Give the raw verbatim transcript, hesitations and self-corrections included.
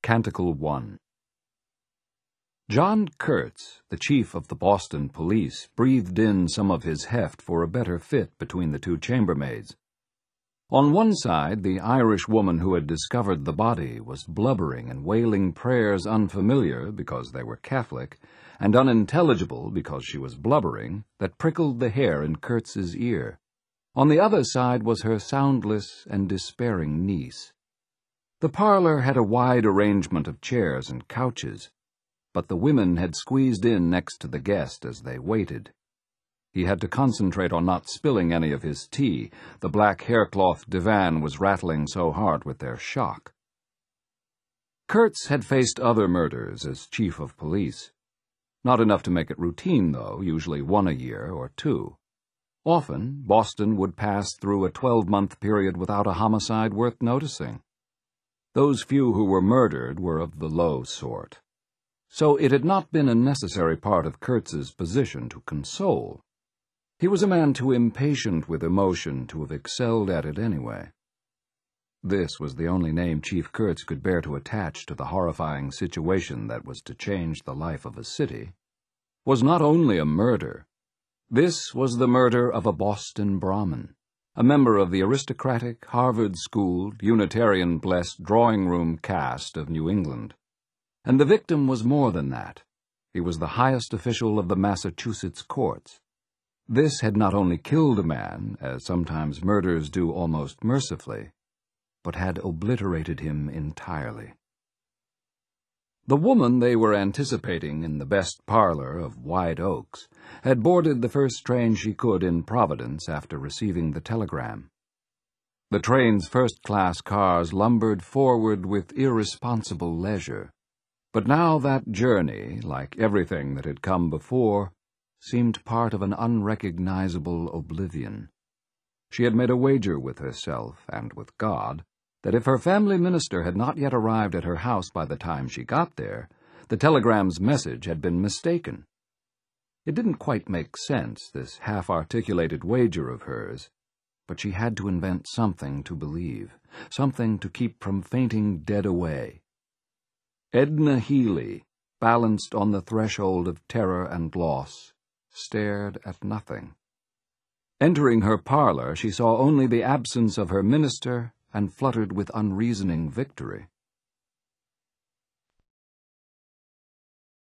Canticle one. John Kurtz, the chief of the Boston police, breathed in some of his heft for a better fit between the two chambermaids. On one side, the Irish woman who had discovered the body was blubbering and wailing prayers unfamiliar because they were Catholic, and unintelligible because she was blubbering, that prickled the hair in Kurtz's ear. On the other side was her soundless and despairing niece. The parlor had a wide arrangement of chairs and couches, but the women had squeezed in next to the guest as they waited. He had to concentrate on not spilling any of his tea. The black haircloth divan was rattling so hard with their shock. Kurtz had faced other murders as chief of police. Not enough to make it routine, though, usually one a year or two. Often, Boston would pass through a twelve-month period without a homicide worth noticing. Those few who were murdered were of the low sort. So it had not been a necessary part of Kurtz's position to console. He was a man too impatient with emotion to have excelled at it anyway. This was the only name Chief Kurtz could bear to attach to the horrifying situation that was to change the life of a city. Was not only a murder. This was the murder of a Boston Brahmin, a member of the aristocratic, Harvard-schooled, Unitarian-blessed drawing-room caste of New England. And the victim was more than that. He was the highest official of the Massachusetts courts. This had not only killed a man, as sometimes murders do almost mercifully, but had obliterated him entirely. The woman they were anticipating in the best parlor of White Oaks had boarded the first train she could in Providence after receiving the telegram. The train's first-class cars lumbered forward with irresponsible leisure, but now that journey, like everything that had come before, seemed part of an unrecognizable oblivion. She had made a wager with herself and with God that if her family minister had not yet arrived at her house by the time she got there, the telegram's message had been mistaken. It didn't quite make sense, this half-articulated wager of hers, but she had to invent something to believe, something to keep from fainting dead away. Edna Healy, balanced on the threshold of terror and loss, stared at nothing. Entering her parlor, she saw only the absence of her minister and fluttered with unreasoning victory.